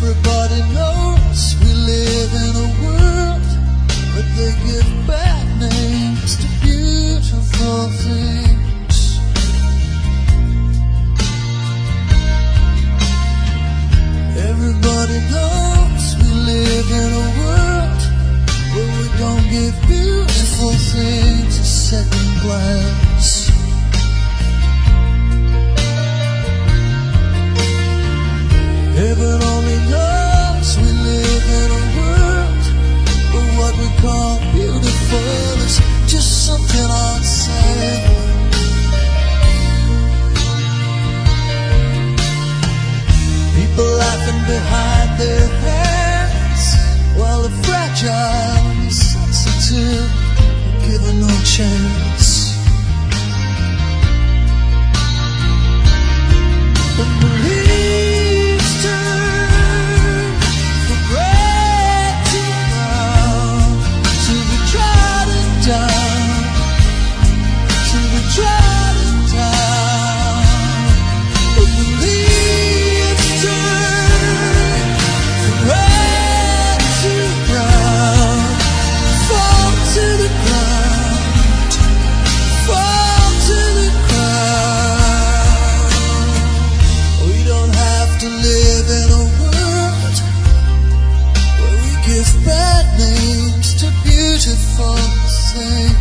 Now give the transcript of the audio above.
Everybody knows we live in a world where they give bad names to beautiful things. Everybody knows we live in a world where we don't give beautiful things a second glance. Heaven only knows we live in a world where what we call beautiful is just something on sale. People laughing behind their hands while the fragile and sensitive are given no chance. And the leaves turn from red to brown till we trodden down, till we trodden down. And the leaves turn from red to brown, fall to the ground, fall to the ground. We don't have to live in a world where we give bad names to beautiful things.